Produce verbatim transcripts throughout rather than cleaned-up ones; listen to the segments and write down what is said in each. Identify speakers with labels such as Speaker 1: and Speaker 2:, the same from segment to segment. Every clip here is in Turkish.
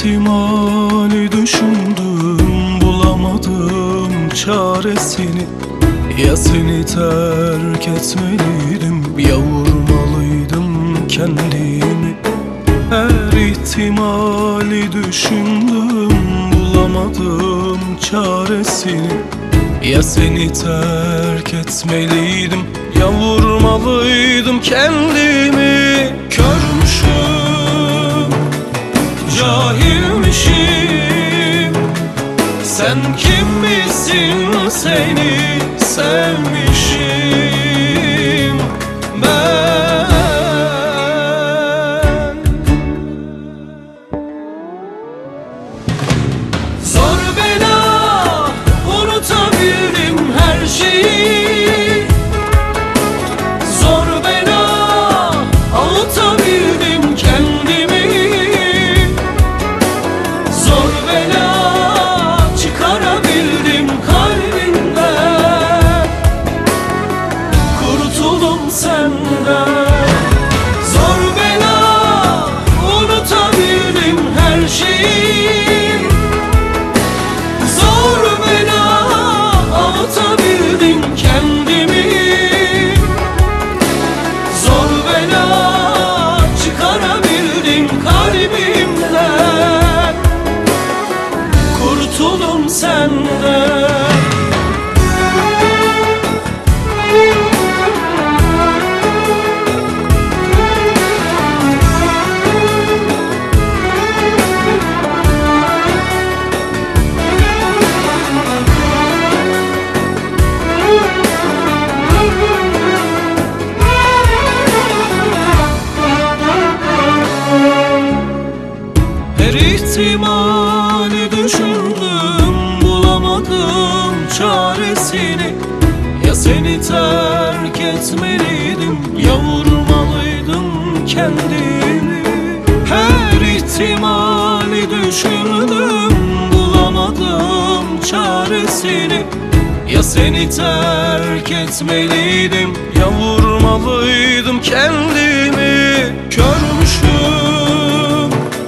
Speaker 1: ihtimali düşündüm, bulamadım çaresini. Ya seni terk etmeliydim, ya vurmalıydım kendimi. Her ihtimali düşündüm, bulamadım çaresini. Ya seni terk etmeliydim, ya vurmalıydım kendimi. Körmüşüm, cahilmişim. Sen kim misin, seni sevmişim ben. Zor bela unutabildim her şeyi. Zor bela avutabildim kendimi. Zor bela çıkarabildim kalbimden. Kurtuldum senden. Zor bela unutabildim her şeyi. Zor bela avutabildim kendimi. Zor bela çıkarabildim kalbimden. Kurtuldum senden. Her ihtimali düşündüm, bulamadım çaresini. Ya seni terk etmeliydim, ya vurmalıydım kendimi. Her ihtimali düşündüm, bulamadım çaresini. Ya seni terk etmeliydim, ya vurmalıydım kendimi. Körmüşüm,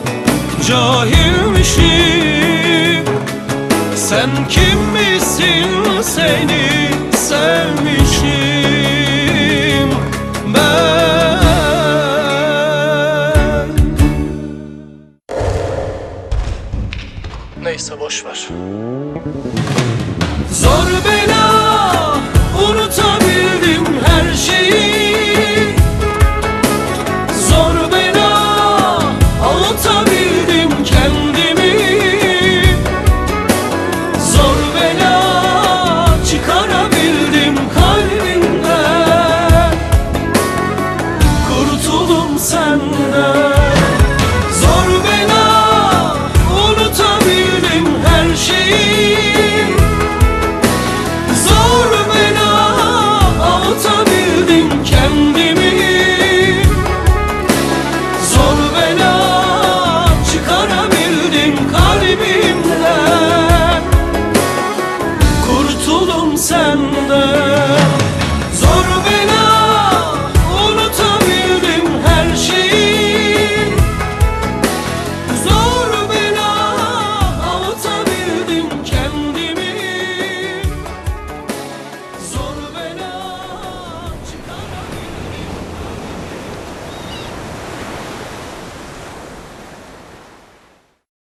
Speaker 1: cahilmişim. Sen kim misin, seni sevmişim ben. Neyse boşver. Zor bela unutabildim her şeyi. Zor bela avutabildim kendimi. Zor bela çıkarabildim kalbimden. Kurtuldum senden. Zor bela unutabildim her şeyi. Zor bela avutabildim kendimi. Zor bela çıkarabildim kalbimden. Kurtuldum senden.